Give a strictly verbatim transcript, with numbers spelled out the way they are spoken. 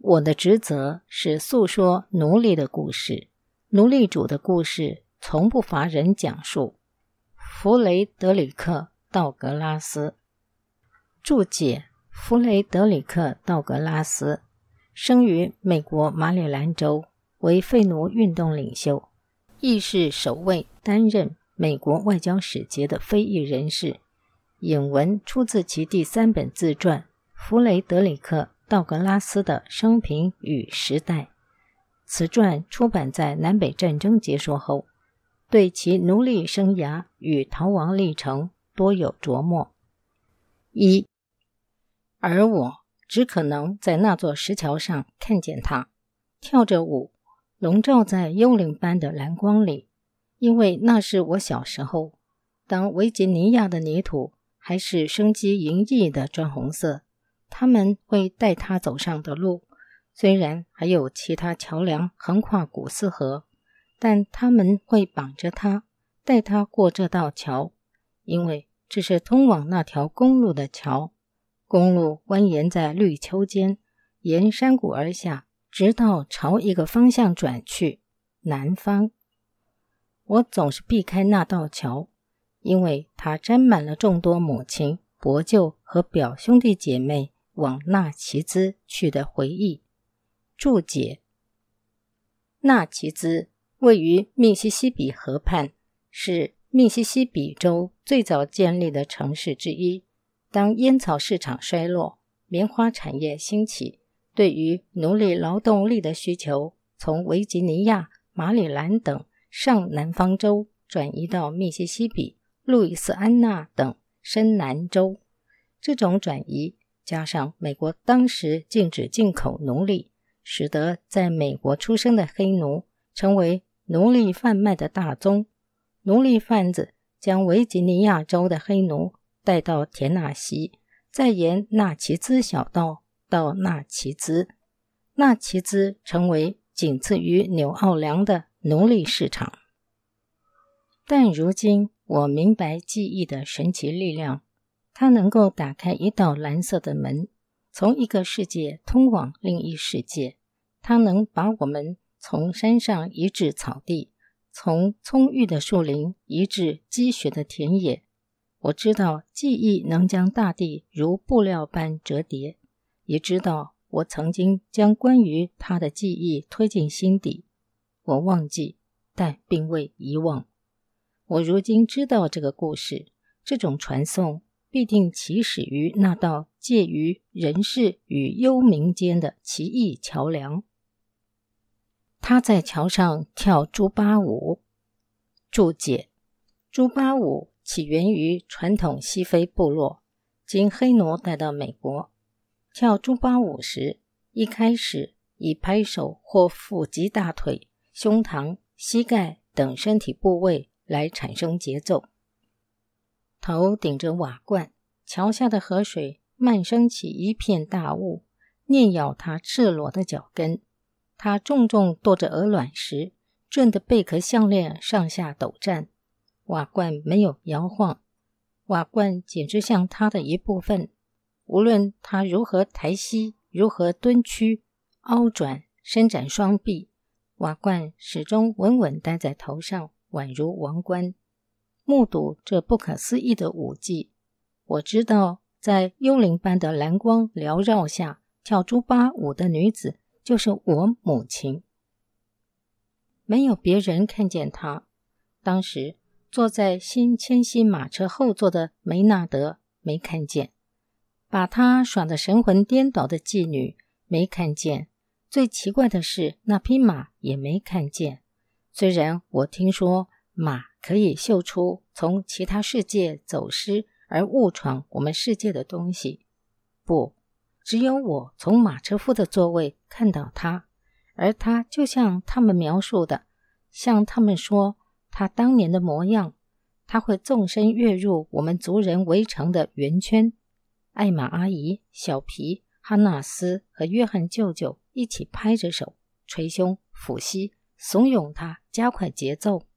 我的职责是诉说奴隶的故事，奴隶主的故事从不乏人讲述。弗雷德里克·道格拉斯。注解：弗雷德里克·道格拉斯生于美国马里兰州，为废奴运动领袖，亦是首位担任美国外交使节的非裔人士。引文出自其第三本自传弗雷德里克·道格拉斯的生平与时代。此传出版在南北战争结束后，对其奴隶生涯与逃亡历程多有琢磨。一，而我只可能在那座石桥上看见他跳着舞，笼罩在幽灵般的蓝光里，因为那是我小时候，当维吉尼亚的泥土还是生机洋溢的砖红色，他们会带他走上的路，虽然还有其他桥梁横跨古斯河，但他们会绑着他，带他过这道桥，因为这是通往那条公路的桥。公路蜿蜒在绿丘间，沿山谷而下，直到朝一个方向转去，南方。我总是避开那道桥，因为它沾满了众多母亲、伯舅和表兄弟姐妹往纳奇兹去的回忆。注解：纳奇兹位于密西西比河畔，是密西西比州最早建立的城市之一。当烟草市场衰落，棉花产业兴起，对于奴隶劳动力的需求从维吉尼亚、马里兰等上南方州转移到密西西比、路易斯安那等深南州。这种转移加上美国当时禁止进口奴隶，使得在美国出生的黑奴成为奴隶贩卖的大宗。奴隶贩子将维吉尼亚州的黑奴带到田纳西，再沿纳奇兹小道到纳奇兹。纳奇兹成为仅次于纽奥良的奴隶市场。但如今我明白记忆的神奇力量，它能够打开一道蓝色的门，从一个世界通往另一世界。它能把我们从山上移至草地，从葱郁的树林移至积雪的田野。我知道记忆能将大地如布料般折叠，也知道我曾经将关于它的记忆推进心底。我忘记，但并未遗忘。我如今知道这个故事，这种传颂必定起始于那道介于人世与幽冥间的奇异桥梁。他在桥上跳猪八舞。注解：猪八舞起源于传统西非部落，经黑奴带到美国。跳猪八舞时，一开始以拍手或腹击大腿、胸膛、膝盖等身体部位来产生节奏。头顶着瓦罐，桥下的河水漫升起一片大雾，碾咬他赤裸的脚跟。他重重跺着鹅卵石，震得贝壳项链上下抖颤。瓦罐没有摇晃，瓦罐简直像他的一部分。无论他如何抬膝，如何蹲屈、凹转、伸展双臂，瓦罐始终稳稳待在头上，宛如王冠。目睹这不可思议的舞技，我知道在幽灵般的蓝光缭绕下跳猪八舞的女子就是我母亲。没有别人看见她。当时坐在新千禧马车后座的梅纳德没看见，把他耍得神魂颠倒的妓女没看见，最奇怪的是那匹马也没看见。虽然我听说马可以嗅出从其他世界走失而误闯我们世界的东西，不，只有我从马车夫的座位看到他，而他就像他们描述的，像他们说他当年的模样，他会纵身跃入我们族人围成的圆圈。艾玛阿姨、小皮、哈纳斯和约翰舅舅一起拍着手、捶胸、抚膝，怂恿他加快节奏。